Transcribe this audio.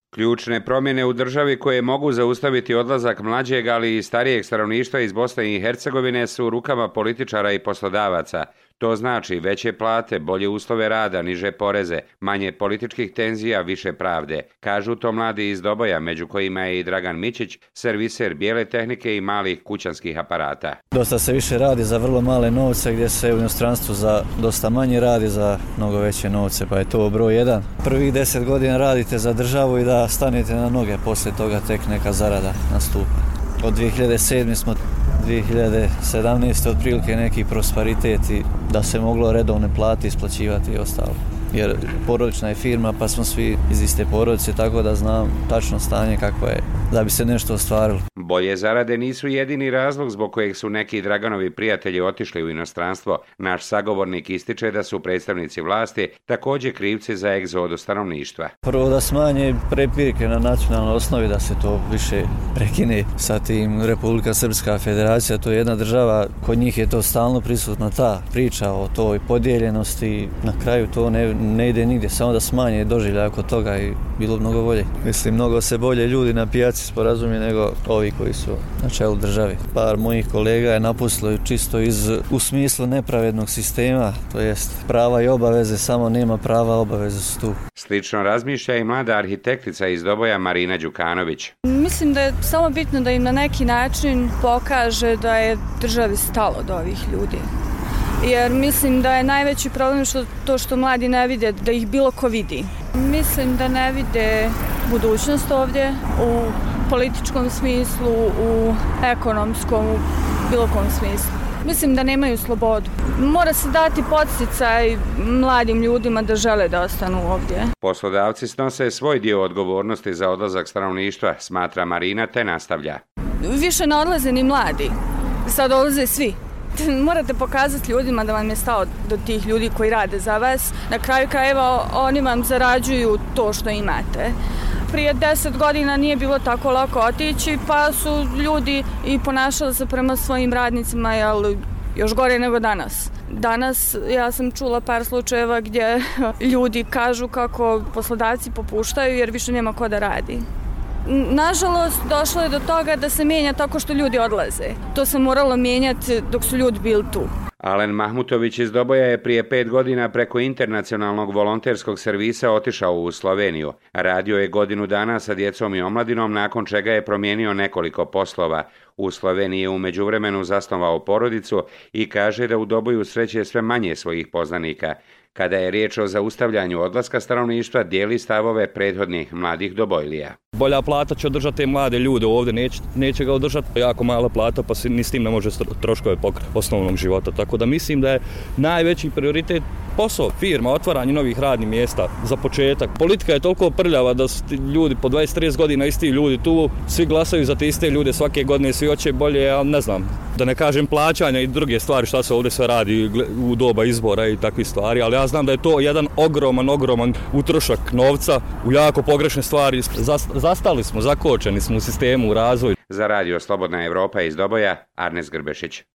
Ključne promjene u državi koje mogu zaustaviti odlazak mlađeg, ali i starijeg stanovništva iz Bosne i Hercegovine su u rukama političara i poslodavaca. To znači veće plate, bolje uslove rada, niže poreze, manje političkih tenzija, više pravde. Kažu to mladi iz Doboja, među kojima je i Dragan Mićić, serviser bijele tehnike i malih kućanskih aparata. Dosta se više radi za vrlo male novce, gdje se u inostranstvu za dosta manje radi za mnogo veće novce, pa je to broj jedan. Prvih 10 godina radite za državu i da stanete na noge, poslije toga tek neka zarada nastupa. Od 2007. smo 2017. otprilike neki prosperitet i da se moglo redovne plate isplaćivati i ostalo. Jer porodična je firma, pa smo svi iz iste porodice, tako da znam tačno stanje kako je, da bi se nešto ostvarilo. Bolje zarade nisu jedini razlog zbog kojeg su neki Draganovi prijatelji otišli u inostranstvo. Naš sagovornik ističe da su predstavnici vlasti također krivci za egzodu stanovništva. Prvo da smanje prepirke na nacionalnoj osnovi, da se to više prekine sa tim. Republika Srpska federacija, to je jedna država, kod njih je to stalno prisutna ta priča o toj podijeljenosti, na kraju to ne ide nigdje, samo da smanje doživljaj oko toga i bilo mnogo bolje. Mislim, mnogo se bolje ljudi na pijaci sporazumije nego ovi koji su na čelu države. Par mojih kolega je napustilo čisto u smislu nepravednog sistema, to jest prava i obaveze, samo nema prava, obaveze su tu. Slično razmišlja i mlada arhitektica iz Doboja Marina Đukanović. Mislim da je samo bitno da im na neki način pokaže da je državi stalo do ovih ljudi. Jer mislim da je najveći problem što mladi ne vide, da ih bilo ko vidi. Mislim da ne vide budućnost ovdje u političkom smislu, u ekonomskom, u bilo kom smislu. Mislim da nemaju slobodu. Mora se dati podsticaj mladim ljudima da žele da ostanu ovdje. Poslodavci snose svoj dio odgovornosti za odlazak stanovništva, smatra Marina, te nastavlja. Više ne odlaze ni mladi, sad odlaze svi. Morate pokazati ljudima da vam je stalo do tih ljudi koji rade za vas. Na kraju krajeva oni vam zarađuju to što imate. Prije 10 godina nije bilo tako lako otići, pa su ljudi i ponašali se prema svojim radnicima, još gore nego danas. Danas ja sam čula par slučajeva gdje ljudi kažu kako poslodavci popuštaju jer više nema ko da radi. Nažalost, došlo je do toga da se mijenja tako što ljudi odlaze. To se moralo mijenjati dok su ljudi bili tu. Alen Mahmutović iz Doboja je prije 5 godina preko internacionalnog volonterskog servisa otišao u Sloveniju. Radio je godinu dana sa djecom i omladinom, nakon čega je promijenio nekoliko poslova. U Sloveniji je u međuvremenu zasnovao porodicu i kaže da u Doboju sreće sve manje svojih poznanika. Kada je riječ o zaustavljanju odlaska stanovništva, dijeli stavove prethodnih mladih Dobojlija. Bolja plata će održati te mlade ljude ovdje, neće ga održati. Jako mala plata, pa ni s tim ne može troškove pokriti osnovnog života. Tako da mislim da je najveći prioritet posao, firma, otvaranje novih radnih mjesta za početak. Politika je toliko prljava da su ljudi po 20-30 godina isti ljudi tu, svi glasaju za te iste ljude svake godine, svi hoće bolje, ali ne znam, da ne kažem plaćanja i druge stvari šta se ovdje sve radi u doba izbora i takvih stvari, ali ja znam da je to jedan ogroman utrošak novca u jako pogrešne stvari. Zastali smo, zakočeni smo u sistemu, u razvoju. Za radio Slobodna Evropa iz Doboja, Arnes Grbešić.